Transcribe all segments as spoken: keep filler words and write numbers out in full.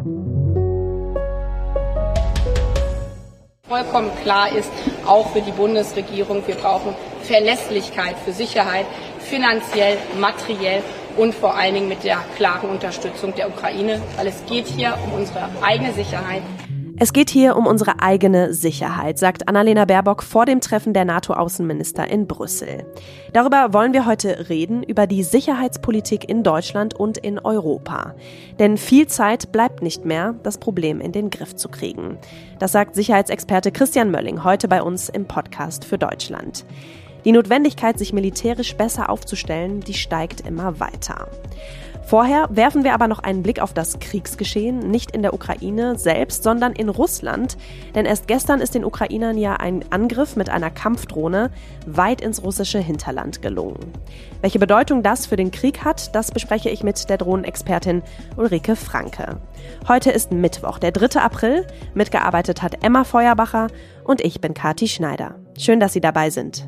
Vollkommen klar ist, auch für die Bundesregierung, wir brauchen Verlässlichkeit für Sicherheit, finanziell, materiell und vor allen Dingen mit der klaren Unterstützung der Ukraine, weil es geht hier um unsere eigene Sicherheit. Es geht hier um unsere eigene Sicherheit, sagt Annalena Baerbock vor dem Treffen der NATO-Außenminister in Brüssel. Darüber wollen wir heute reden, über die Sicherheitspolitik in Deutschland und in Europa. Denn viel Zeit bleibt nicht mehr, das Problem in den Griff zu kriegen. Das sagt Sicherheitsexperte Christian Mölling heute bei uns im Podcast für Deutschland. Die Notwendigkeit, sich militärisch besser aufzustellen, die steigt immer weiter. Vorher werfen wir aber noch einen Blick auf das Kriegsgeschehen, nicht in der Ukraine selbst, sondern in Russland. Denn erst gestern ist den Ukrainern ja ein Angriff mit einer Kampfdrohne weit ins russische Hinterland gelungen. Welche Bedeutung das für den Krieg hat, das bespreche ich mit der Drohnenexpertin Ulrike Franke. Heute ist Mittwoch, der dritte April. Mitgearbeitet hat Emma Feuerbacher und ich bin Kathi Schneider. Schön, dass Sie dabei sind.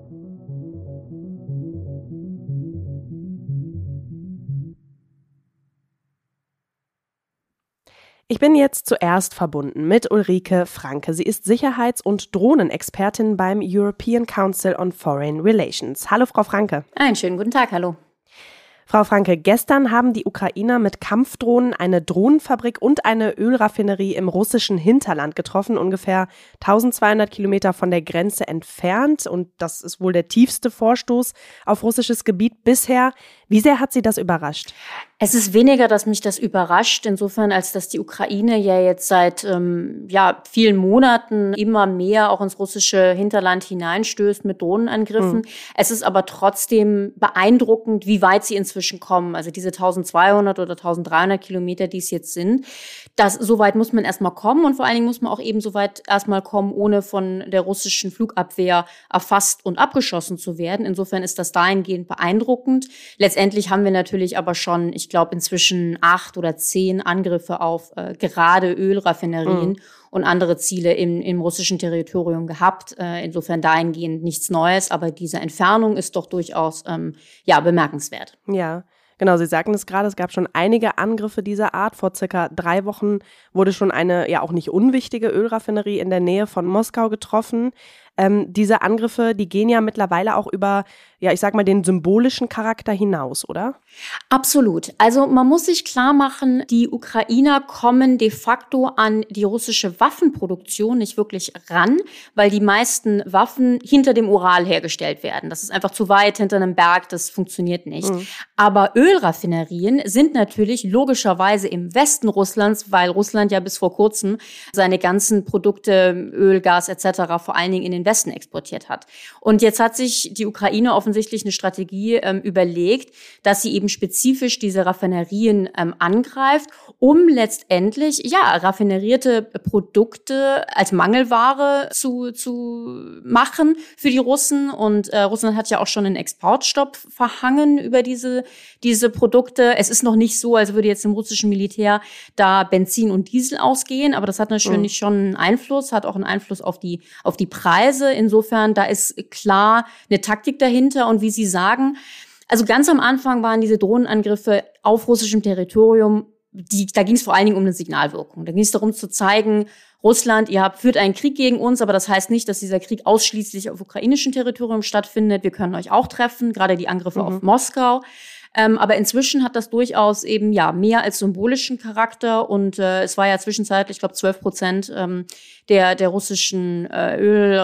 Ich bin jetzt zuerst verbunden mit Ulrike Franke. Sie ist Sicherheits- und Drohnenexpertin beim European Council on Foreign Relations. Hallo, Frau Franke. Einen schönen guten Tag, hallo. Frau Franke, gestern haben die Ukrainer mit Kampfdrohnen eine Drohnenfabrik und eine Ölraffinerie im russischen Hinterland getroffen, ungefähr eintausendzweihundert Kilometer von der Grenze entfernt. Und das ist wohl der tiefste Vorstoß auf russisches Gebiet bisher. Wie sehr hat Sie das überrascht? Es ist weniger, dass mich das überrascht, insofern, als dass die Ukraine ja jetzt seit ähm, ja, vielen Monaten immer mehr auch ins russische Hinterland hineinstößt mit Drohnenangriffen. Mhm. Es ist aber trotzdem beeindruckend, wie weit sie inzwischen kommen. Also diese eintausendzweihundert oder eintausenddreihundert Kilometer, die es jetzt sind. Das, so weit muss man erstmal kommen und vor allen Dingen muss man auch eben so weit erstmal kommen, ohne von der russischen Flugabwehr erfasst und abgeschossen zu werden. Insofern ist das dahingehend beeindruckend. Letztendlich haben wir natürlich aber schon, ich glaube, inzwischen acht oder zehn Angriffe auf äh, gerade Ölraffinerien mhm. und andere Ziele im, im russischen Territorium gehabt. Äh, insofern dahingehend nichts Neues, aber diese Entfernung ist doch durchaus ähm, ja bemerkenswert. Ja. Genau, Sie sagten es gerade, es gab schon einige Angriffe dieser Art. Vor circa drei Wochen wurde schon eine ja auch nicht unwichtige Ölraffinerie in der Nähe von Moskau getroffen. Ähm, diese Angriffe, die gehen ja mittlerweile auch über, ja, ich sag mal, den symbolischen Charakter hinaus, oder? Absolut. Also man muss sich klar machen, die Ukrainer kommen de facto an die russische Waffenproduktion nicht wirklich ran, weil die meisten Waffen hinter dem Ural hergestellt werden. Das ist einfach zu weit hinter einem Berg, das funktioniert nicht. Mhm. Aber Ölraffinerien sind natürlich logischerweise im Westen Russlands, weil Russland ja bis vor kurzem seine ganzen Produkte, Öl, Gas et cetera vor allen Dingen in den Westen exportiert hat. Und jetzt hat sich die Ukraine offensichtlich eine Strategie ähm, überlegt, dass sie eben spezifisch diese Raffinerien ähm, angreift, um letztendlich ja raffinerierte Produkte als Mangelware zu zu machen für die Russen. Und äh, Russland hat ja auch schon einen Exportstopp verhangen über diese diese Produkte. Es ist noch nicht so, als würde jetzt im russischen Militär da Benzin und Diesel ausgehen, aber das hat natürlich mhm. schon einen Einfluss, hat auch einen Einfluss auf die auf die Preise. Insofern, da ist klar eine Taktik dahinter. Und wie Sie sagen, also ganz am Anfang waren diese Drohnenangriffe auf russischem Territorium, die, da ging es vor allen Dingen um eine Signalwirkung. Da ging es darum zu zeigen, Russland, ihr habt, führt einen Krieg gegen uns, aber das heißt nicht, dass dieser Krieg ausschließlich auf ukrainischem Territorium stattfindet. Wir können euch auch treffen, gerade die Angriffe mhm. auf Moskau. Ähm, aber inzwischen hat das durchaus eben ja mehr als symbolischen Charakter und äh, es war ja zwischenzeitlich, ich glaube, zwölf Prozent ähm, der der russischen äh,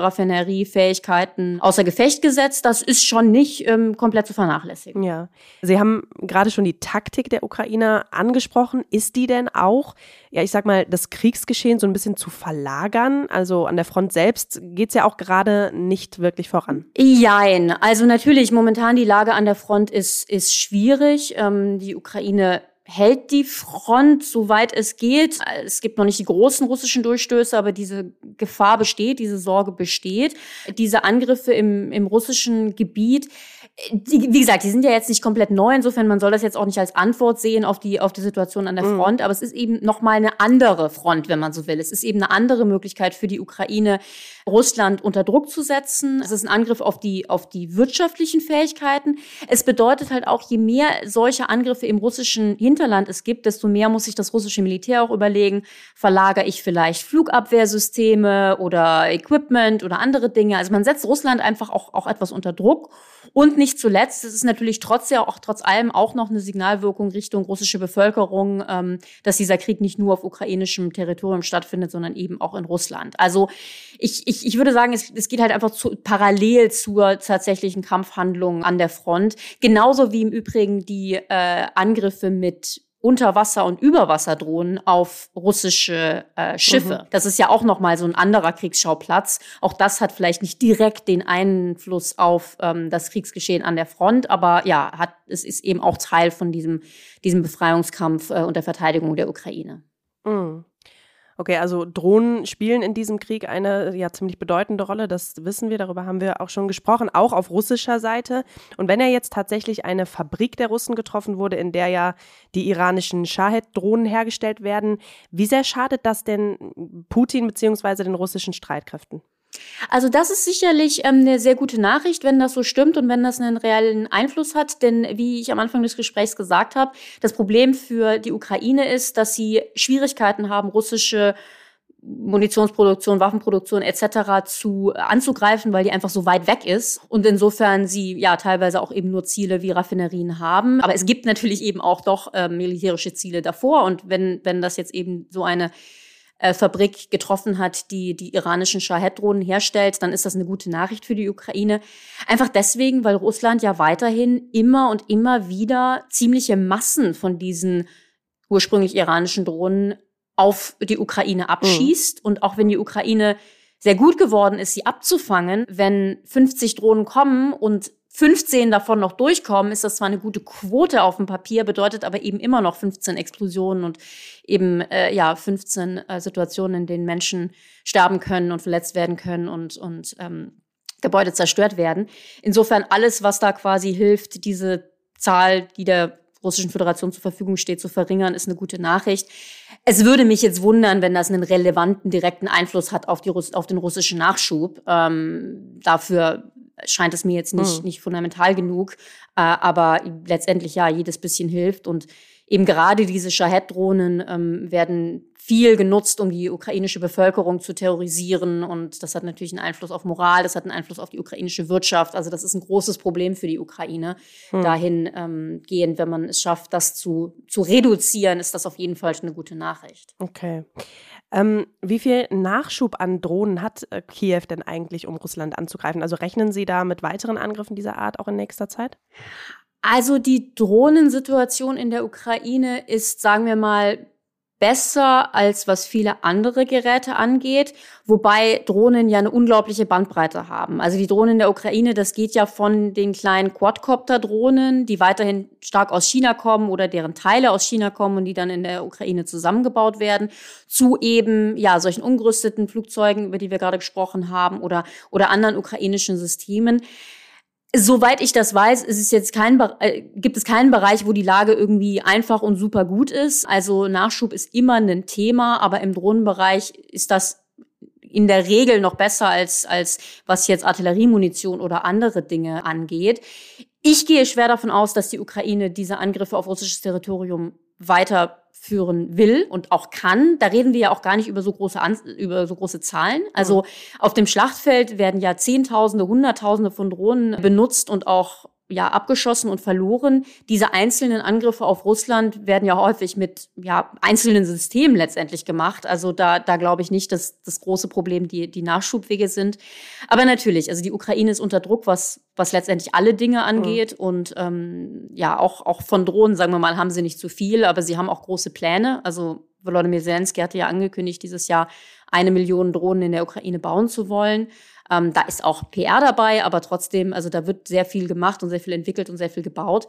Ölraffineriefähigkeiten außer Gefecht gesetzt. Das ist schon nicht ähm, komplett zu vernachlässigen. Ja, Sie haben gerade schon die Taktik der Ukrainer angesprochen. Ist die denn auch, ja, ich sag mal, das Kriegsgeschehen so ein bisschen zu verlagern? Also an der Front selbst geht's ja auch gerade nicht wirklich voran. Jein. Also natürlich, momentan die Lage an der Front ist ist schwierig. Ähm, die Ukraine hält die Front, soweit es geht. Es gibt noch nicht die großen russischen Durchstöße, aber diese Gefahr besteht, diese Sorge besteht. Diese Angriffe im, im russischen Gebiet, Die, wie gesagt, die sind ja jetzt nicht komplett neu, insofern man soll das jetzt auch nicht als Antwort sehen auf die auf die Situation an der Front, mhm. aber es ist eben nochmal eine andere Front, wenn man so will. Es ist eben eine andere Möglichkeit für die Ukraine, Russland unter Druck zu setzen. Es ist ein Angriff auf die auf die wirtschaftlichen Fähigkeiten. Es bedeutet halt auch, je mehr solche Angriffe im russischen Hinterland es gibt, desto mehr muss sich das russische Militär auch überlegen, verlagere ich vielleicht Flugabwehrsysteme oder Equipment oder andere Dinge. Also man setzt Russland einfach auch auch etwas unter Druck. Und nicht zuletzt, es ist natürlich trotz ja auch trotz allem auch noch eine Signalwirkung Richtung russische Bevölkerung, ähm, dass dieser Krieg nicht nur auf ukrainischem Territorium stattfindet, sondern eben auch in Russland. Also ich ich, ich würde sagen, es, es geht halt einfach zu, parallel zur tatsächlichen Kampfhandlung an der Front, genauso wie im Übrigen die äh, Angriffe mit Unterwasser- und Überwasserdrohnen auf russische äh, Schiffe. Mhm. Das ist ja auch nochmal so ein anderer Kriegsschauplatz. Auch das hat vielleicht nicht direkt den Einfluss auf ähm, das Kriegsgeschehen an der Front, aber ja, hat es ist eben auch Teil von diesem, diesem Befreiungskampf äh, und der Verteidigung der Ukraine. Mhm. Okay, also Drohnen spielen in diesem Krieg eine ja ziemlich bedeutende Rolle, das wissen wir, darüber haben wir auch schon gesprochen, auch auf russischer Seite. Und wenn ja jetzt tatsächlich eine Fabrik der Russen getroffen wurde, in der ja die iranischen Shahed-Drohnen hergestellt werden, wie sehr schadet das denn Putin bzw. den russischen Streitkräften? Also das ist sicherlich ähm, eine sehr gute Nachricht, wenn das so stimmt und wenn das einen reellen Einfluss hat. Denn wie ich am Anfang des Gesprächs gesagt habe, das Problem für die Ukraine ist, dass sie Schwierigkeiten haben, russische Munitionsproduktion, Waffenproduktion et cetera zu anzugreifen, weil die einfach so weit weg ist. Und insofern sie ja teilweise auch eben nur Ziele wie Raffinerien haben. Aber es gibt natürlich eben auch doch äh, militärische Ziele davor. Und wenn wenn das jetzt eben so eine Fabrik getroffen hat, die die iranischen Shahed-Drohnen herstellt, dann ist das eine gute Nachricht für die Ukraine. Einfach deswegen, weil Russland ja weiterhin immer und immer wieder ziemliche Massen von diesen ursprünglich iranischen Drohnen auf die Ukraine abschießt. Mhm. Und auch wenn die Ukraine sehr gut geworden ist, sie abzufangen, wenn fünfzig Drohnen kommen und fünfzehn davon noch durchkommen, ist das zwar eine gute Quote auf dem Papier, bedeutet aber eben immer noch fünfzehn Explosionen und eben äh, ja fünfzehn äh, Situationen, in denen Menschen sterben können und verletzt werden können und und ähm, Gebäude zerstört werden. Insofern alles, was da quasi hilft, diese Zahl, die der Russischen Föderation zur Verfügung steht, zu verringern, ist eine gute Nachricht. Es würde mich jetzt wundern, wenn das einen relevanten, direkten Einfluss hat auf die Russ- auf den russischen Nachschub. Ähm, dafür scheint es mir jetzt nicht, hm. nicht fundamental genug. Äh, aber letztendlich ja, jedes bisschen hilft. Und eben gerade diese Shahed-Drohnen ähm, werden viel genutzt, um die ukrainische Bevölkerung zu terrorisieren. Und das hat natürlich einen Einfluss auf Moral, das hat einen Einfluss auf die ukrainische Wirtschaft. Also das ist ein großes Problem für die Ukraine. Hm. Dahin ähm, gehend, wenn man es schafft, das zu, zu reduzieren, ist das auf jeden Fall eine gute Nachricht. Okay. Ähm, wie viel Nachschub an Drohnen hat äh, Kiew denn eigentlich, um Russland anzugreifen? Also rechnen Sie da mit weiteren Angriffen dieser Art auch in nächster Zeit? Also die Drohnensituation in der Ukraine ist, sagen wir mal, besser als was viele andere Geräte angeht, wobei Drohnen ja eine unglaubliche Bandbreite haben. Also die Drohnen in der Ukraine, das geht ja von den kleinen Quadcopter-Drohnen, die weiterhin stark aus China kommen oder deren Teile aus China kommen und die dann in der Ukraine zusammengebaut werden, zu eben ja solchen umgerüsteten Flugzeugen, über die wir gerade gesprochen haben, oder oder anderen ukrainischen Systemen. Soweit ich das weiß, ist es jetzt kein, äh, gibt es keinen Bereich, wo die Lage irgendwie einfach und super gut ist. Also Nachschub ist immer ein Thema, aber im Drohnenbereich ist das in der Regel noch besser als, als was jetzt Artilleriemunition oder andere Dinge angeht. Ich gehe schwer davon aus, dass die Ukraine diese Angriffe auf russisches Territorium weiterführen will und auch kann. Da reden wir ja auch gar nicht über so große An- über so große Zahlen. Also mhm. auf dem Schlachtfeld werden ja Zehntausende, Hunderttausende von Drohnen benutzt und auch ja abgeschossen und verloren. Diese einzelnen Angriffe auf Russland werden ja häufig mit ja einzelnen Systemen letztendlich gemacht. Also da da glaube ich nicht, dass das große Problem die die Nachschubwege sind. Aber natürlich, also die Ukraine ist unter Druck, was was letztendlich alle Dinge angeht. Mhm. Und ähm, ja, auch auch von Drohnen, sagen wir mal, haben sie nicht zu viel, aber sie haben auch große Pläne. Also Volodymyr Zelensky hatte ja angekündigt, dieses Jahr eine Million Drohnen in der Ukraine bauen zu wollen. Ähm, da ist auch P R dabei, aber trotzdem, also da wird sehr viel gemacht und sehr viel entwickelt und sehr viel gebaut.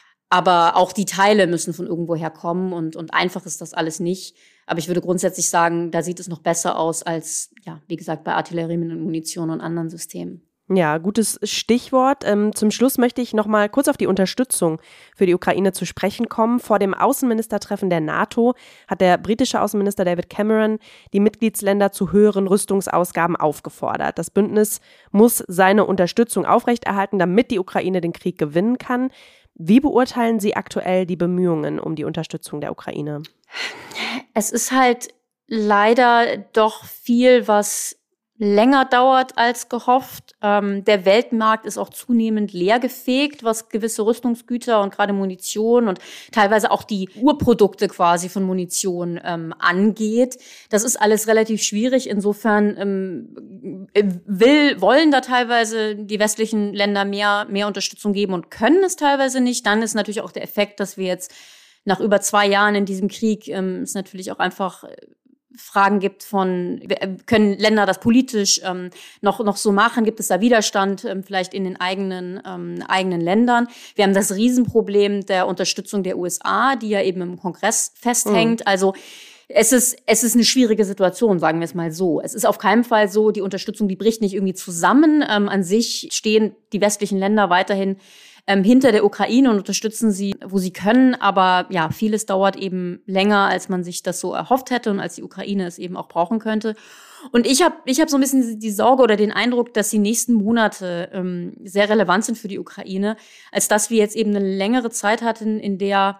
Aber auch die Teile müssen von irgendwoher kommen und, und einfach ist das alles nicht. Aber ich würde grundsätzlich sagen, da sieht es noch besser aus als, ja, wie gesagt, bei Artillerie und Munition und anderen Systemen. Ja, gutes Stichwort. Ähm, zum Schluss möchte ich noch mal kurz auf die Unterstützung für die Ukraine zu sprechen kommen. Vor dem Außenministertreffen der NATO hat der britische Außenminister David Cameron die Mitgliedsländer zu höheren Rüstungsausgaben aufgefordert. Das Bündnis muss seine Unterstützung aufrechterhalten, damit die Ukraine den Krieg gewinnen kann. Wie beurteilen Sie aktuell die Bemühungen um die Unterstützung der Ukraine? Es ist halt leider doch viel, was länger dauert als gehofft. Ähm, der Weltmarkt ist auch zunehmend leergefegt, was gewisse Rüstungsgüter und gerade Munition und teilweise auch die Urprodukte quasi von Munition ähm, angeht. Das ist alles relativ schwierig. Insofern ähm, will, wollen da teilweise die westlichen Länder mehr, mehr Unterstützung geben und können es teilweise nicht. Dann ist natürlich auch der Effekt, dass wir jetzt nach über zwei Jahren in diesem Krieg ähm, es natürlich auch einfach Fragen gibt von, können Länder das politisch ähm, noch noch so machen? Gibt es da Widerstand ähm, vielleicht in den eigenen ähm, eigenen Ländern? Wir haben das Riesenproblem der Unterstützung der U S A, die ja eben im Kongress festhängt. Mhm. Also es ist es ist eine schwierige Situation, sagen wir es mal so. Es ist auf keinen Fall so, die Unterstützung, die bricht nicht irgendwie zusammen. Ähm, an sich stehen die westlichen Länder weiterhin Ähm, hinter der Ukraine und unterstützen sie, wo sie können. Aber ja, vieles dauert eben länger, als man sich das so erhofft hätte und als die Ukraine es eben auch brauchen könnte. Und ich habe ich hab so ein bisschen die Sorge oder den Eindruck, dass die nächsten Monate ähm, sehr relevant sind für die Ukraine, als dass wir jetzt eben eine längere Zeit hatten, in der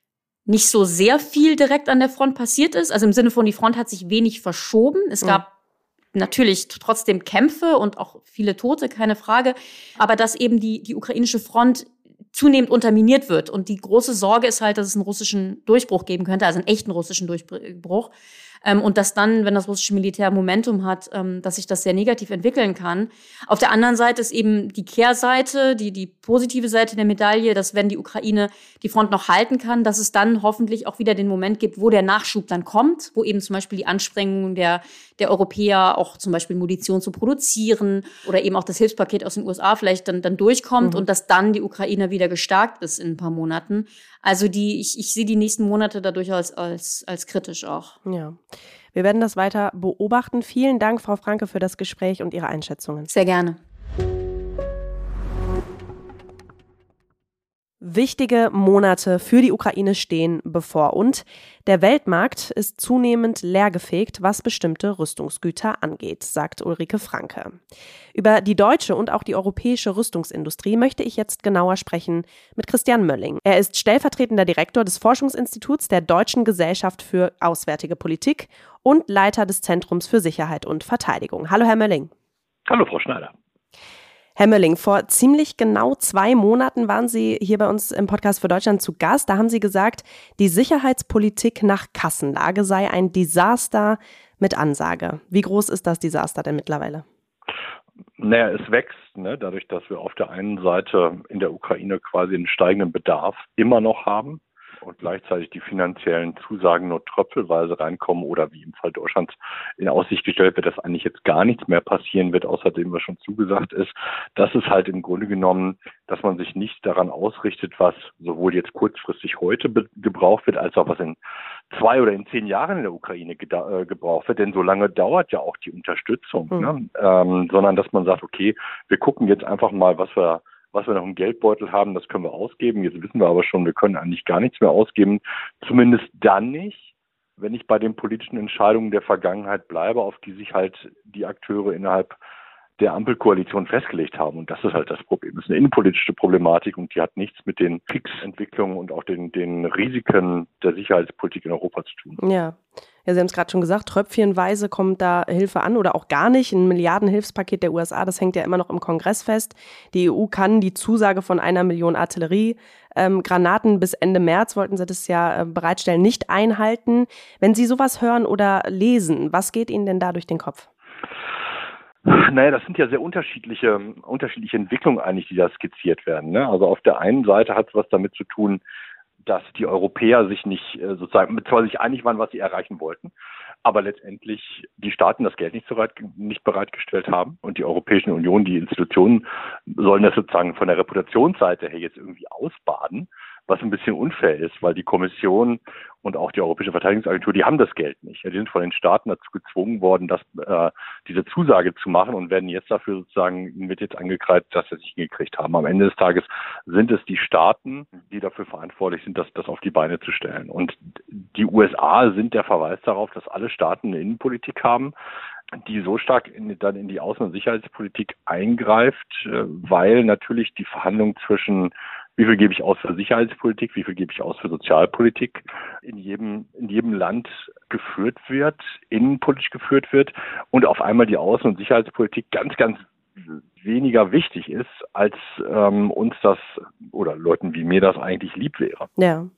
nicht so sehr viel direkt an der Front passiert ist. Also im Sinne von, die Front hat sich wenig verschoben. Es gab mhm. natürlich trotzdem Kämpfe und auch viele Tote, keine Frage. Aber dass eben die, die ukrainische Front zunehmend unterminiert wird. Und die große Sorge ist halt, dass es einen russischen Durchbruch geben könnte, also einen echten russischen Durchbruch. Ähm, und dass dann, wenn das russische Militär Momentum hat, ähm, dass sich das sehr negativ entwickeln kann. Auf der anderen Seite ist eben die Kehrseite, die, die positive Seite der Medaille, dass wenn die Ukraine die Front noch halten kann, dass es dann hoffentlich auch wieder den Moment gibt, wo der Nachschub dann kommt, wo eben zum Beispiel die Anstrengungen der, der Europäer, auch zum Beispiel Munition zu produzieren oder eben auch das Hilfspaket aus den U S A vielleicht dann, dann durchkommt mhm. und dass dann die Ukraine wieder gestärkt ist in ein paar Monaten. Also die, ich, ich sehe die nächsten Monate da durchaus als, als kritisch auch. Ja, wir werden das weiter beobachten. Vielen Dank, Frau Franke, für das Gespräch und Ihre Einschätzungen. Sehr gerne. Wichtige Monate für die Ukraine stehen bevor und der Weltmarkt ist zunehmend leergefegt, was bestimmte Rüstungsgüter angeht, sagt Ulrike Franke. Über die deutsche und auch die europäische Rüstungsindustrie möchte ich jetzt genauer sprechen mit Christian Mölling. Er ist stellvertretender Direktor des Forschungsinstituts der Deutschen Gesellschaft für Auswärtige Politik und Leiter des Zentrums für Sicherheit und Verteidigung. Hallo, Herr Mölling. Hallo, Frau Schneider. Herr Mölling, vor ziemlich genau zwei Monaten waren Sie hier bei uns im Podcast für Deutschland zu Gast. Da haben Sie gesagt, die Sicherheitspolitik nach Kassenlage sei ein Desaster mit Ansage. Wie groß ist das Desaster denn mittlerweile? Naja, es wächst, ne, dadurch, dass wir auf der einen Seite in der Ukraine quasi einen steigenden Bedarf immer noch haben und gleichzeitig die finanziellen Zusagen nur tröpfelweise reinkommen oder wie im Fall Deutschlands in Aussicht gestellt wird, dass eigentlich jetzt gar nichts mehr passieren wird, außerdem was schon zugesagt ist. Das ist halt im Grunde genommen, dass man sich nicht daran ausrichtet, was sowohl jetzt kurzfristig heute be- gebraucht wird, als auch was in zwei oder in zehn Jahren in der Ukraine geda- äh, gebraucht wird. Denn so lange dauert ja auch die Unterstützung, mhm. ne? ähm, sondern dass man sagt, okay, wir gucken jetzt einfach mal, was wir was wir noch im Geldbeutel haben, das können wir ausgeben. Jetzt wissen wir aber schon, wir können eigentlich gar nichts mehr ausgeben. Zumindest dann nicht, wenn ich bei den politischen Entscheidungen der Vergangenheit bleibe, auf die sich halt die Akteure innerhalb der Ampelkoalition festgelegt haben. Und das ist halt das Problem. Das ist eine innenpolitische Problematik und die hat nichts mit den Fixentwicklungen und auch den, den Risiken der Sicherheitspolitik in Europa zu tun. Ja. Ja, Sie haben es gerade schon gesagt, tröpfchenweise kommt da Hilfe an oder auch gar nicht. Ein Milliardenhilfspaket der U S A, das hängt ja immer noch im Kongress fest. Die E U kann die Zusage von einer Million Artilleriegranaten ähm, bis Ende März, wollten sie das ja äh, bereitstellen, nicht einhalten. Wenn Sie sowas hören oder lesen, was geht Ihnen denn da durch den Kopf? Naja, das sind ja sehr unterschiedliche, unterschiedliche Entwicklungen eigentlich, die da skizziert werden, ne? Also auf der einen Seite hat es was damit zu tun, dass die Europäer sich nicht sozusagen zwar sich einig waren, was sie erreichen wollten, aber letztendlich die Staaten das Geld nicht, so weit, nicht bereitgestellt haben und die Europäische Union, die Institutionen sollen das sozusagen von der Reputationsseite her jetzt irgendwie ausbaden, was ein bisschen unfair ist, weil die Kommission und auch die Europäische Verteidigungsagentur, die haben das Geld nicht. Die sind von den Staaten dazu gezwungen worden, das, äh, diese Zusage zu machen und werden jetzt dafür sozusagen, ihnen wird jetzt angekreidet, dass sie es nicht hingekriegt haben. Am Ende des Tages sind es die Staaten, die dafür verantwortlich sind, das, das auf die Beine zu stellen. Und die U S A sind der Verweis darauf, dass alle Staaten eine Innenpolitik haben, die so stark in, dann in die Außen- und Sicherheitspolitik eingreift, äh, weil natürlich die Verhandlungen zwischen wie viel gebe ich aus für Sicherheitspolitik, wie viel gebe ich aus für Sozialpolitik, in jedem, in jedem Land geführt wird, innenpolitisch geführt wird und auf einmal die Außen- und Sicherheitspolitik ganz, ganz weniger wichtig ist, als ähm, uns das oder Leuten wie mir das eigentlich lieb wäre. Ja.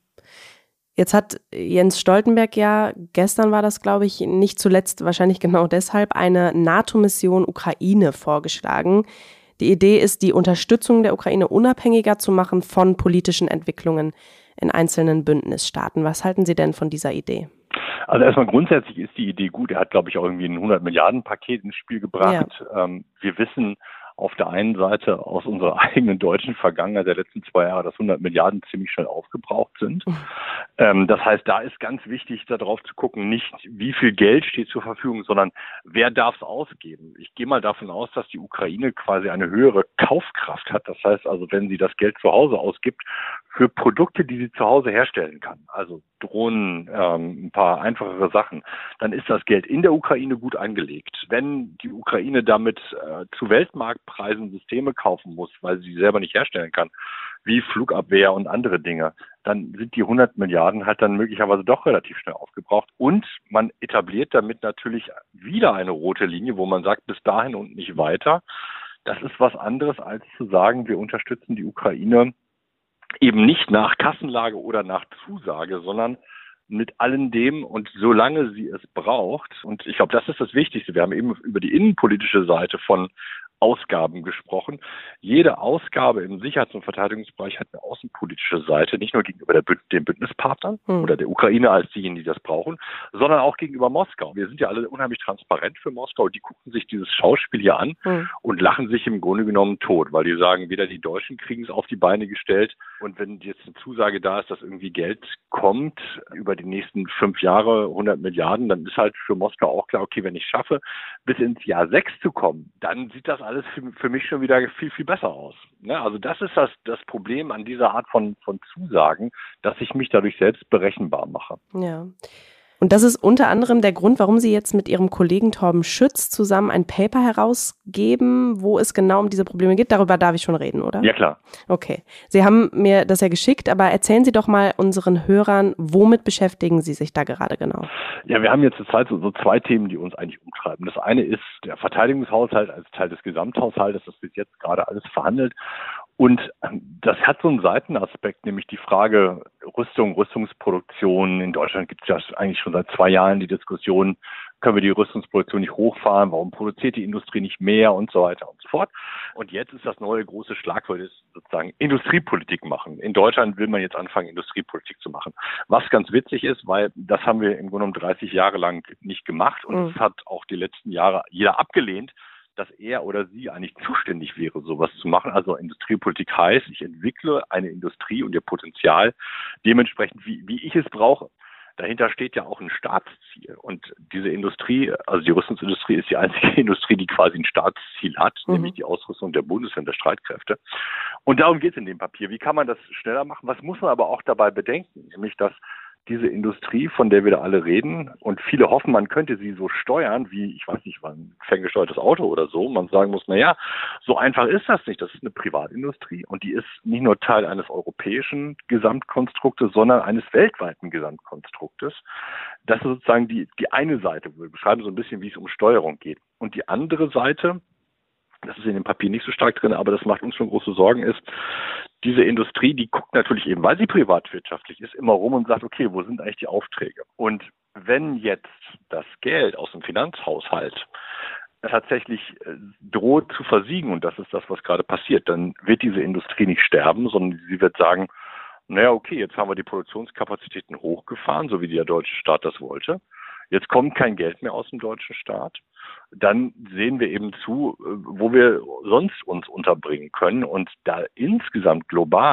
Jetzt hat Jens Stoltenberg ja, gestern war das, glaube ich, nicht zuletzt wahrscheinlich genau deshalb, eine NATO-Mission Ukraine vorgeschlagen. Die Idee ist, die Unterstützung der Ukraine unabhängiger zu machen von politischen Entwicklungen in einzelnen Bündnisstaaten. Was halten Sie denn von dieser Idee? Also erstmal grundsätzlich ist die Idee gut. Er hat, glaube ich, auch irgendwie ein hundert Milliarden Paket ins Spiel gebracht. Ja. Ähm, wir wissen auf der einen Seite aus unserer eigenen deutschen Vergangenheit der letzten zwei Jahre, dass hundert Milliarden ziemlich schnell aufgebraucht sind. Mhm. Ähm, das heißt, da ist ganz wichtig, darauf zu gucken, nicht wie viel Geld steht zur Verfügung, sondern wer darf es ausgeben. Ich gehe mal davon aus, dass die Ukraine quasi eine höhere Kaufkraft hat. Das heißt also, wenn sie das Geld zu Hause ausgibt, für Produkte, die sie zu Hause herstellen kann, also Drohnen, ähm, ein paar einfachere Sachen, dann ist das Geld in der Ukraine gut angelegt. Wenn die Ukraine damit äh, zu Weltmarktpreisen Systeme kaufen muss, weil sie selber nicht herstellen kann, wie Flugabwehr und andere Dinge, dann sind die hundert Milliarden halt dann möglicherweise doch relativ schnell aufgebraucht. Und man etabliert damit natürlich wieder eine rote Linie, wo man sagt, bis dahin und nicht weiter. Das ist was anderes, als zu sagen, wir unterstützen die Ukraine eben nicht nach Kassenlage oder nach Zusage, sondern mit allem dem und solange sie es braucht. Und ich glaube, das ist das Wichtigste. Wir haben eben über die innenpolitische Seite von Ausgaben gesprochen. Jede Ausgabe im Sicherheits- und Verteidigungsbereich hat eine außenpolitische Seite, nicht nur gegenüber der Bünd- den Bündnispartnern hm. oder der Ukraine als diejenigen, die das brauchen, sondern auch gegenüber Moskau. Wir sind ja alle unheimlich transparent für Moskau. Die gucken sich dieses Schauspiel hier an hm. und lachen sich im Grunde genommen tot, weil die sagen, weder die Deutschen kriegen es auf die Beine gestellt und wenn jetzt eine Zusage da ist, dass irgendwie Geld kommt über die nächsten fünf Jahre, hundert Milliarden, dann ist halt für Moskau auch klar, okay, wenn ich schaffe, bis ins Jahr sechs zu kommen, dann sieht das alles für, für mich schon wieder viel, viel besser aus. Ja, also das ist das, das Problem an dieser Art von, von Zusagen, dass ich mich dadurch selbst berechenbar mache. Ja. Und das ist unter anderem der Grund, warum Sie jetzt mit Ihrem Kollegen Torben Schütz zusammen ein Paper herausgeben, wo es genau um diese Probleme geht. Darüber darf ich schon reden, oder? Ja, klar. Okay. Sie haben mir das ja geschickt, aber erzählen Sie doch mal unseren Hörern, womit beschäftigen Sie sich da gerade genau? Ja, wir haben jetzt zur Zeit so, so zwei Themen, die uns eigentlich umtreiben. Das eine ist der Verteidigungshaushalt als Teil des Gesamthaushaltes, das bis jetzt gerade alles verhandelt. Und das hat so einen Seitenaspekt, nämlich die Frage Rüstung, Rüstungsproduktion. In Deutschland gibt es ja eigentlich schon seit zwei Jahren die Diskussion, können wir die Rüstungsproduktion nicht hochfahren, warum produziert die Industrie nicht mehr und so weiter und so fort. Und jetzt ist das neue große Schlagwort, ist sozusagen Industriepolitik machen. In Deutschland will man jetzt anfangen, Industriepolitik zu machen. Was ganz witzig ist, weil das haben wir im Grunde genommen dreißig Jahre lang nicht gemacht und es mhm. hat auch die letzten Jahre jeder abgelehnt, dass er oder sie eigentlich zuständig wäre, sowas zu machen. Also Industriepolitik heißt, ich entwickle eine Industrie und ihr Potenzial dementsprechend, wie, wie ich es brauche. Dahinter steht ja auch ein Staatsziel. Und diese Industrie, also die Rüstungsindustrie ist die einzige Industrie, die quasi ein Staatsziel hat, mhm. nämlich die Ausrüstung der Bundeswehr und der Streitkräfte. Und darum geht es in dem Papier. Wie kann man das schneller machen? Was muss man aber auch dabei bedenken? Nämlich, dass diese Industrie, von der wir da alle reden, und viele hoffen, man könnte sie so steuern, wie, ich weiß nicht, ein ferngesteuertes Auto oder so. Man sagen muss, na ja, so einfach ist das nicht. Das ist eine Privatindustrie und die ist nicht nur Teil eines europäischen Gesamtkonstruktes, sondern eines weltweiten Gesamtkonstruktes. Das ist sozusagen die, die eine Seite. Wir beschreiben so ein bisschen, wie es um Steuerung geht. Und die andere Seite, das ist in dem Papier nicht so stark drin, aber das macht uns schon große Sorgen, ist, diese Industrie, die guckt natürlich eben, weil sie privatwirtschaftlich ist, immer rum und sagt, okay, wo sind eigentlich die Aufträge? Und wenn jetzt das Geld aus dem Finanzhaushalt tatsächlich droht zu versiegen, und das ist das, was gerade passiert, dann wird diese Industrie nicht sterben, sondern sie wird sagen, naja, okay, jetzt haben wir die Produktionskapazitäten hochgefahren, so wie der deutsche Staat das wollte. Jetzt kommt kein Geld mehr aus dem deutschen Staat. Dann sehen wir eben zu, wo wir sonst uns unterbringen können. Und da insgesamt global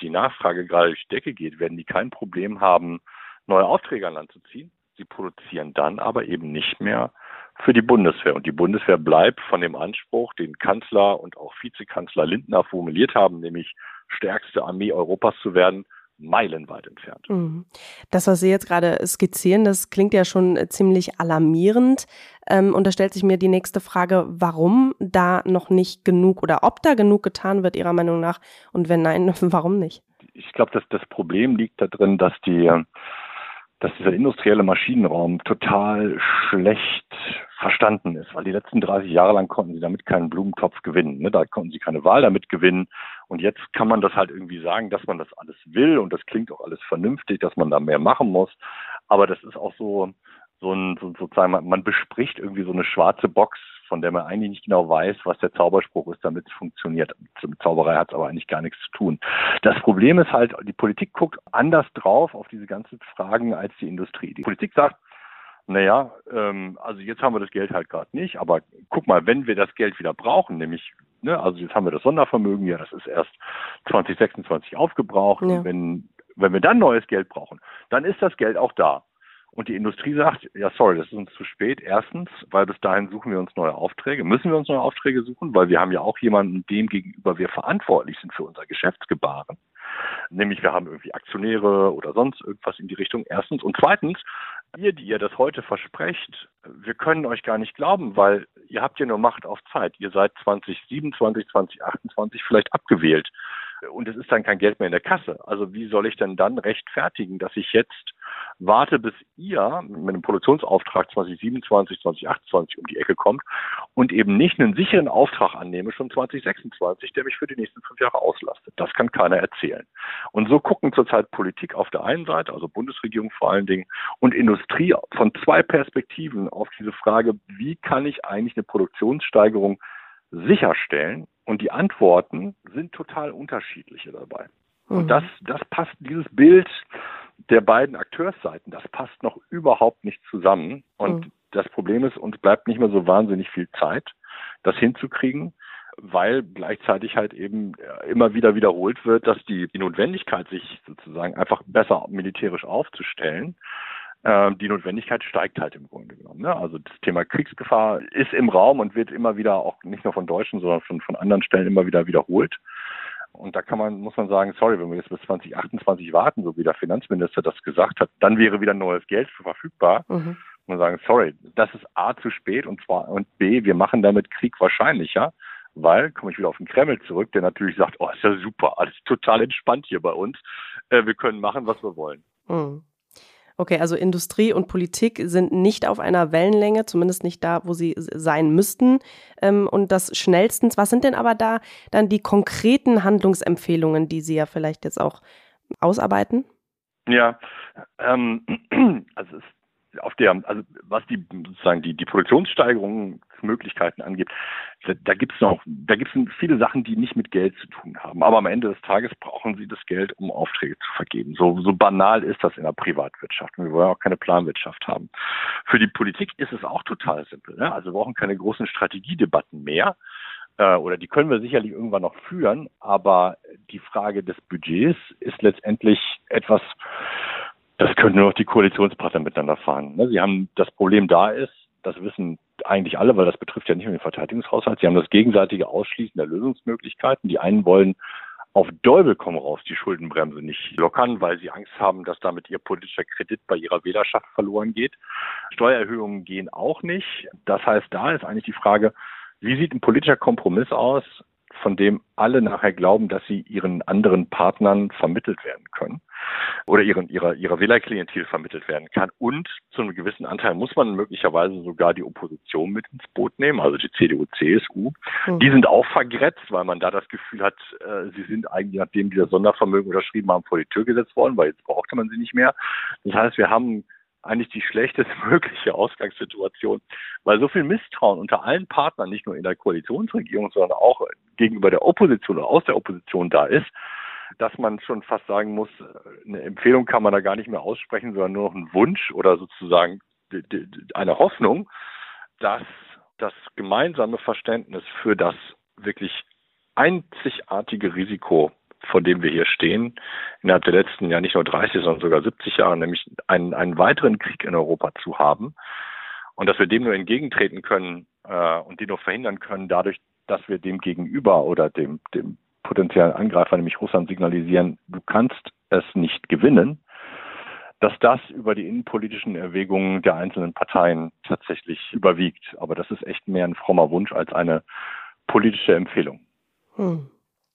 die Nachfrage gerade durch die Decke geht, werden die kein Problem haben, neue Aufträge an Land zu ziehen. Sie produzieren dann aber eben nicht mehr für die Bundeswehr. Und die Bundeswehr bleibt von dem Anspruch, den Kanzler und auch Vizekanzler Lindner formuliert haben, nämlich stärkste Armee Europas zu werden, meilenweit entfernt. Das, was Sie jetzt gerade skizzieren, das klingt ja schon ziemlich alarmierend. Ähm, und da stellt sich mir die nächste Frage, warum da noch nicht genug oder ob da genug getan wird, Ihrer Meinung nach? Und wenn nein, warum nicht? Ich glaube, dass das Problem liegt da drin, dass die dass dieser industrielle Maschinenraum total schlecht verstanden ist, weil die letzten dreißig Jahre lang konnten sie damit keinen Blumentopf gewinnen. Ne? Da konnten sie keine Wahl damit gewinnen. Und jetzt kann man das halt irgendwie sagen, dass man das alles will und das klingt auch alles vernünftig, dass man da mehr machen muss. Aber das ist auch so, so ein, so, sozusagen, man, man bespricht irgendwie so eine schwarze Box, von der man eigentlich nicht genau weiß, was der Zauberspruch ist, damit es funktioniert. Mit Zauberei hat es aber eigentlich gar nichts zu tun. Das Problem ist halt, die Politik guckt anders drauf auf diese ganzen Fragen als die Industrie. Die Politik sagt, naja, ähm, also jetzt haben wir das Geld halt gerade nicht, aber guck mal, wenn wir das Geld wieder brauchen, nämlich, ne, also jetzt haben wir das Sondervermögen, ja, das ist erst zwanzig sechsundzwanzig aufgebraucht. Ja. Und wenn, wenn wir dann neues Geld brauchen, dann ist das Geld auch da. Und die Industrie sagt, ja, sorry, das ist uns zu spät. Erstens, weil bis dahin suchen wir uns neue Aufträge. Müssen wir uns neue Aufträge suchen, weil wir haben ja auch jemanden, dem gegenüber wir verantwortlich sind für unser Geschäftsgebaren. Nämlich wir haben irgendwie Aktionäre oder sonst irgendwas in die Richtung. Erstens. Und zweitens, ihr, die ihr das heute versprecht, wir können euch gar nicht glauben, weil ihr habt ja nur Macht auf Zeit. Ihr seid zwanzig siebenundzwanzig, zwanzig achtundzwanzig vielleicht abgewählt. Und es ist dann kein Geld mehr in der Kasse. Also wie soll ich denn dann rechtfertigen, dass ich jetzt warte, bis ihr mit einem Produktionsauftrag zwanzig siebenundzwanzig, zwanzig achtundzwanzig um die Ecke kommt und eben nicht einen sicheren Auftrag annehme, schon zwanzig sechsundzwanzig, der mich für die nächsten fünf Jahre auslastet. Das kann keiner erzählen. Und so gucken zurzeit Politik auf der einen Seite, also Bundesregierung vor allen Dingen, und Industrie von zwei Perspektiven auf diese Frage, wie kann ich eigentlich eine Produktionssteigerung sicherstellen? Und die Antworten sind total unterschiedliche dabei. Mhm. Und das, das passt, dieses Bild der beiden Akteursseiten, das passt noch überhaupt nicht zusammen. Und mhm. das Problem ist, uns bleibt nicht mehr so wahnsinnig viel Zeit, das hinzukriegen, weil gleichzeitig halt eben immer wieder wiederholt wird, dass die, die Notwendigkeit, sich sozusagen einfach besser militärisch aufzustellen, die Notwendigkeit steigt halt im Grunde genommen. Ne? Also das Thema Kriegsgefahr ist im Raum und wird immer wieder auch nicht nur von Deutschen, sondern von, von anderen Stellen immer wieder wiederholt. Und da kann man, muss man sagen, sorry, wenn wir jetzt bis zwanzig achtundzwanzig warten, so wie der Finanzminister das gesagt hat, dann wäre wieder neues Geld verfügbar. Mhm. Und man sagen, sorry, das ist A zu spät und zwar und B, wir machen damit Krieg wahrscheinlicher, weil, komme ich wieder auf den Kreml zurück, der natürlich sagt, oh, ist ja super, alles total entspannt hier bei uns. Äh, wir können machen, was wir wollen. Mhm. Okay, also Industrie und Politik sind nicht auf einer Wellenlänge, zumindest nicht da, wo sie sein müssten. Und das schnellstens, was sind denn aber da dann die konkreten Handlungsempfehlungen, die Sie ja vielleicht jetzt auch ausarbeiten? Ja, ähm, also es auf der, also was die sozusagen die die Produktionssteigerungsmöglichkeiten angeht, da, da gibt's noch, da gibt's viele Sachen, die nicht mit Geld zu tun haben. Aber am Ende des Tages brauchen sie das Geld, um Aufträge zu vergeben. So so banal ist das in der Privatwirtschaft. Und wir wollen auch keine Planwirtschaft haben. Für die Politik ist es auch total simpel. Ne? Also wir brauchen keine großen Strategiedebatten mehr. Äh, oder die können wir sicherlich irgendwann noch führen. Aber die Frage des Budgets ist letztendlich etwas, das können nur noch die Koalitionspartner miteinander fahren. Sie haben, das Problem da ist, das wissen eigentlich alle, weil das betrifft ja nicht nur den Verteidigungshaushalt, sie haben das gegenseitige Ausschließen der Lösungsmöglichkeiten. Die einen wollen auf Teufel komm raus die Schuldenbremse nicht lockern, weil sie Angst haben, dass damit ihr politischer Kredit bei ihrer Wählerschaft verloren geht. Steuererhöhungen gehen auch nicht. Das heißt, da ist eigentlich die Frage, wie sieht ein politischer Kompromiss aus, von dem alle nachher glauben, dass sie ihren anderen Partnern vermittelt werden können oder ihren, ihrer, ihrer Wählerklientel vermittelt werden kann. Und zu einem gewissen Anteil muss man möglicherweise sogar die Opposition mit ins Boot nehmen, also die C D U, C S U. Mhm. Die sind auch vergrätzt, weil man da das Gefühl hat, äh, sie sind eigentlich, nachdem die das Sondervermögen unterschrieben haben, vor die Tür gesetzt worden, weil jetzt brauchte man sie nicht mehr. Das heißt, wir haben eigentlich die schlechtestmögliche Ausgangssituation, weil so viel Misstrauen unter allen Partnern, nicht nur in der Koalitionsregierung, sondern auch gegenüber der Opposition oder aus der Opposition da ist, dass man schon fast sagen muss, eine Empfehlung kann man da gar nicht mehr aussprechen, sondern nur noch einen Wunsch oder sozusagen eine Hoffnung, dass das gemeinsame Verständnis für das wirklich einzigartige Risiko, vor dem wir hier stehen, innerhalb der letzten, ja nicht nur dreißig, sondern sogar siebzig Jahre, nämlich einen, einen weiteren Krieg in Europa zu haben. Und dass wir dem nur entgegentreten können äh, und die nur verhindern können, dadurch, dass wir dem Gegenüber oder dem, dem potenziellen Angreifer, nämlich Russland, signalisieren, du kannst es nicht gewinnen, dass das über die innenpolitischen Erwägungen der einzelnen Parteien tatsächlich überwiegt. Aber das ist echt mehr ein frommer Wunsch als eine politische Empfehlung. Hm.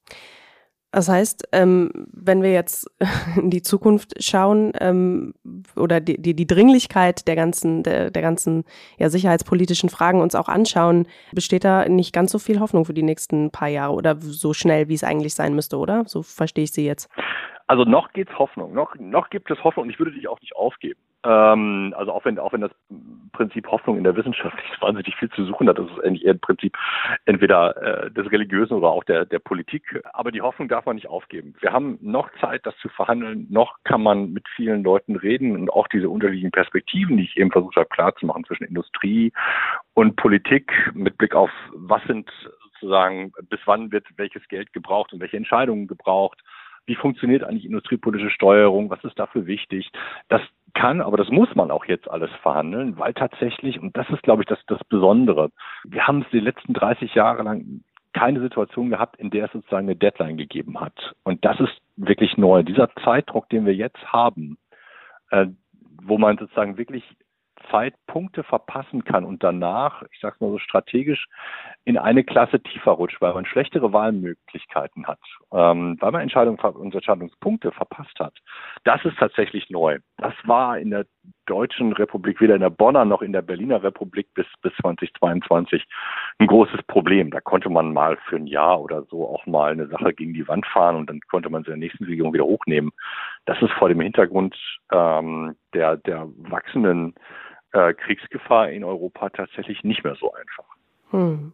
Das heißt, ähm, wenn wir jetzt in die Zukunft schauen ähm, oder die, die, die Dringlichkeit der ganzen, der, der ganzen ja, sicherheitspolitischen Fragen uns auch anschauen, besteht da nicht ganz so viel Hoffnung für die nächsten paar Jahre oder so schnell, wie es eigentlich sein müsste, oder? So verstehe ich Sie jetzt. Also noch geht's Hoffnung, noch noch gibt es Hoffnung und ich würde dich auch nicht aufgeben. Ähm, also auch wenn auch wenn das Prinzip Hoffnung in der Wissenschaft nicht wahnsinnig viel zu suchen hat, das ist eigentlich eher ein Prinzip entweder äh, des Religiösen oder auch der der Politik. Aber die Hoffnung darf man nicht aufgeben. Wir haben noch Zeit, das zu verhandeln. Noch kann man mit vielen Leuten reden und auch diese unterschiedlichen Perspektiven, die ich eben versucht habe klarzumachen zwischen Industrie und Politik mit Blick auf was sind sozusagen bis wann wird welches Geld gebraucht und welche Entscheidungen gebraucht. Wie funktioniert eigentlich industriepolitische Steuerung? Was ist dafür wichtig? Das kann, aber das muss man auch jetzt alles verhandeln, weil tatsächlich, und das ist, glaube ich, das, das Besondere, wir haben es die letzten dreißig Jahre lang keine Situation gehabt, in der es sozusagen eine Deadline gegeben hat. Und das ist wirklich neu. Dieser Zeitdruck, den wir jetzt haben, äh, wo man sozusagen wirklich Zeitpunkte verpassen kann und danach, ich sage es mal so strategisch, in eine Klasse tiefer rutscht, weil man schlechtere Wahlmöglichkeiten hat, ähm, weil man Entscheidungen und Entscheidungspunkte verpasst hat. Das ist tatsächlich neu. Das war in der Deutschen Republik, weder in der Bonner noch in der Berliner Republik bis bis zweitausendzweiundzwanzig ein großes Problem. Da konnte man mal für ein Jahr oder so auch mal eine Sache gegen die Wand fahren und dann konnte man sie in der nächsten Regierung wieder hochnehmen. Das ist vor dem Hintergrund ähm, der der wachsenden äh, Kriegsgefahr in Europa tatsächlich nicht mehr so einfach. Hm.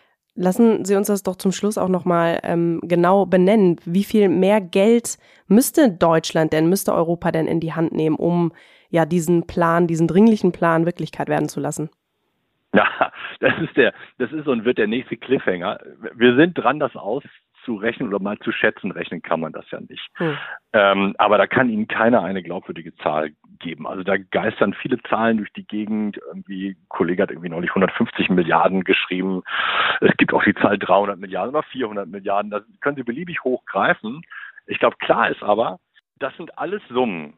Lassen Sie uns das doch zum Schluss auch nochmal ähm, genau benennen. Wie viel mehr Geld müsste Deutschland denn, müsste Europa denn in die Hand nehmen, um ja diesen Plan, diesen dringlichen Plan Wirklichkeit werden zu lassen? Ja, das ist der, das ist und wird der nächste Cliffhanger. Wir sind dran, das auszurechnen oder mal zu schätzen. Rechnen kann man das ja nicht. Hm. Ähm, aber da kann Ihnen keiner eine glaubwürdige Zahl geben. Also da geistern viele Zahlen durch die Gegend. Irgendwie, ein Kollege hat irgendwie neulich hundertfünfzig Milliarden geschrieben. Es gibt auch die Zahl dreihundert Milliarden oder vierhundert Milliarden. Das können Sie beliebig hoch greifen. Ich glaube, klar ist aber, das sind alles Summen,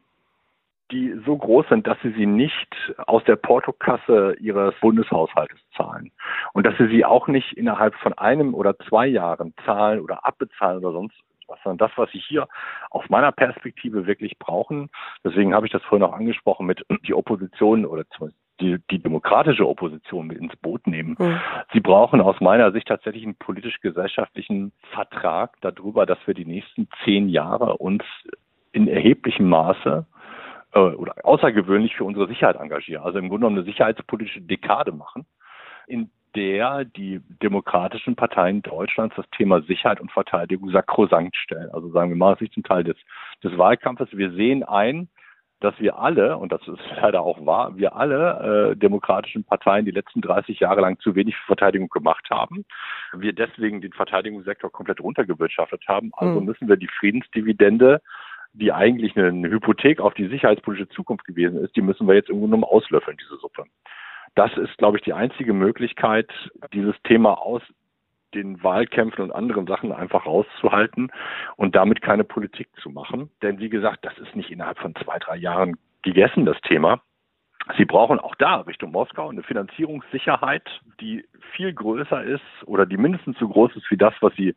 die so groß sind, dass sie sie nicht aus der Portokasse ihres Bundeshaushaltes zahlen. Und dass sie sie auch nicht innerhalb von einem oder zwei Jahren zahlen oder abbezahlen oder sonst was, sondern das, was sie hier aus meiner Perspektive wirklich brauchen. Deswegen habe ich das vorhin auch angesprochen mit die Opposition oder die, die demokratische Opposition mit ins Boot nehmen. Mhm. Sie brauchen aus meiner Sicht tatsächlich einen politisch-gesellschaftlichen Vertrag darüber, dass wir die nächsten zehn Jahre uns in erheblichem Maße oder außergewöhnlich für unsere Sicherheit engagieren. Also im Grunde genommen eine sicherheitspolitische Dekade machen, in der die demokratischen Parteien Deutschlands das Thema Sicherheit und Verteidigung sakrosankt stellen. Also sagen wir mal, das ist ein Teil des, des Wahlkampfes. Wir sehen ein, dass wir alle, und das ist leider auch wahr, wir alle äh, demokratischen Parteien die letzten dreißig Jahre lang zu wenig für Verteidigung gemacht haben. Wir deswegen den Verteidigungssektor komplett runtergewirtschaftet haben. Also hm. müssen wir die Friedensdividende, die eigentlich eine Hypothek auf die sicherheitspolitische Zukunft gewesen ist, die müssen wir jetzt irgendwo nur auslöffeln, diese Suppe. Das ist, glaube ich, die einzige Möglichkeit, dieses Thema aus den Wahlkämpfen und anderen Sachen einfach rauszuhalten und damit keine Politik zu machen. Denn wie gesagt, das ist nicht innerhalb von zwei, drei Jahren gegessen, das Thema. Sie brauchen auch da Richtung Moskau eine Finanzierungssicherheit, die viel größer ist oder die mindestens so groß ist wie das, was sie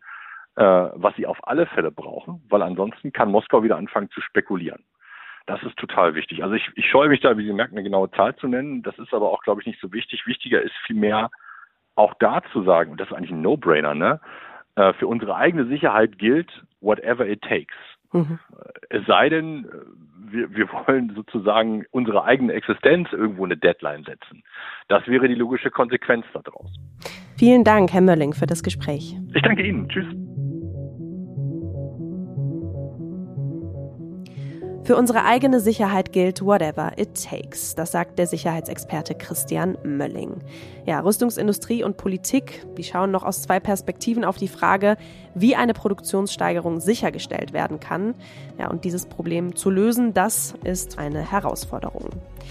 was sie auf alle Fälle brauchen, weil ansonsten kann Moskau wieder anfangen zu spekulieren. Das ist total wichtig. Also ich, ich scheue mich da, wie Sie merken, eine genaue Zahl zu nennen. Das ist aber auch, glaube ich, nicht so wichtig. Wichtiger ist vielmehr auch da zu sagen, und das ist eigentlich ein No-Brainer, ne? Für unsere eigene Sicherheit gilt, whatever it takes. Mhm. Es sei denn, wir, wir wollen sozusagen unsere eigene Existenz irgendwo eine Deadline setzen. Das wäre die logische Konsequenz daraus. Vielen Dank, Herr Mölling, für das Gespräch. Ich danke Ihnen. Tschüss. Für unsere eigene Sicherheit gilt whatever it takes. Das sagt der Sicherheitsexperte Christian Mölling. Ja, Rüstungsindustrie und Politik, die schauen noch aus zwei Perspektiven auf die Frage, wie eine Produktionssteigerung sichergestellt werden kann. Ja, und dieses Problem zu lösen, das ist eine Herausforderung.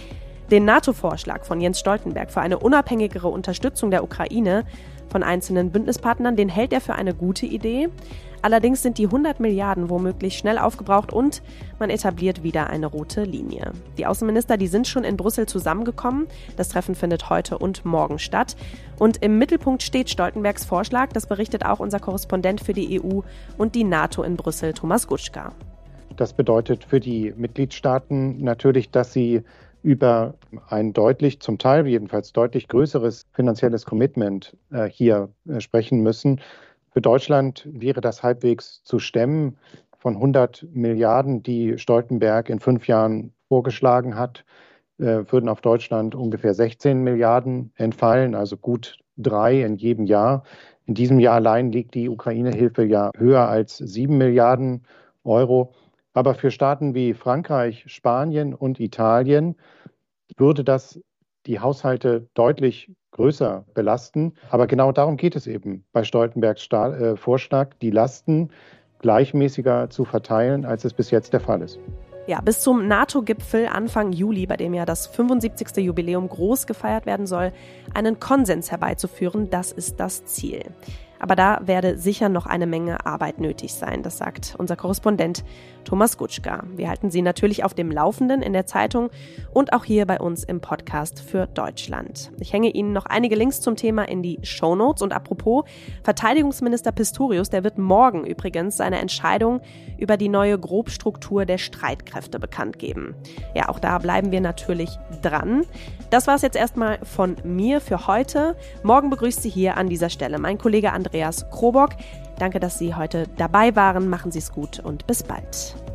Den NATO-Vorschlag von Jens Stoltenberg für eine unabhängigere Unterstützung der Ukraine von einzelnen Bündnispartnern, den hält er für eine gute Idee. Allerdings sind die hundert Milliarden womöglich schnell aufgebraucht und man etabliert wieder eine rote Linie. Die Außenminister, die sind schon in Brüssel zusammengekommen. Das Treffen findet heute und morgen statt. Und im Mittelpunkt steht Stoltenbergs Vorschlag. Das berichtet auch unser Korrespondent für die E U und die NATO in Brüssel, Thomas Gutschka. Das bedeutet für die Mitgliedstaaten natürlich, dass sie über ein deutlich, zum Teil jedenfalls deutlich größeres finanzielles Commitment äh, hier äh, sprechen müssen. Für Deutschland wäre das halbwegs zu stemmen. Von hundert Milliarden, die Stoltenberg in fünf Jahren vorgeschlagen hat, äh, würden auf Deutschland ungefähr sechzehn Milliarden entfallen, also gut drei in jedem Jahr. In diesem Jahr allein liegt die Ukraine-Hilfe ja höher als sieben Milliarden Euro. Aber für Staaten wie Frankreich, Spanien und Italien würde das die Haushalte deutlich größer belasten. Aber genau darum geht es eben bei Stoltenbergs Sta- äh, Vorschlag, die Lasten gleichmäßiger zu verteilen, als es bis jetzt der Fall ist. Ja, bis zum NATO-Gipfel Anfang Juli, bei dem ja das fünfundsiebzigste Jubiläum groß gefeiert werden soll, einen Konsens herbeizuführen, das ist das Ziel. Aber da werde sicher noch eine Menge Arbeit nötig sein, das sagt unser Korrespondent Thomas Gutschka. Wir halten Sie natürlich auf dem Laufenden in der Zeitung und auch hier bei uns im Podcast für Deutschland. Ich hänge Ihnen noch einige Links zum Thema in die Shownotes. Und apropos, Verteidigungsminister Pistorius, der wird morgen übrigens seine Entscheidung über die neue Grobstruktur der Streitkräfte bekannt geben. Ja, auch da bleiben wir natürlich dran. Das war es jetzt erstmal von mir für heute. Morgen begrüßt Sie hier an dieser Stelle mein Kollege Andreas Krobock. Danke, dass Sie heute dabei waren. Machen Sie es gut und bis bald.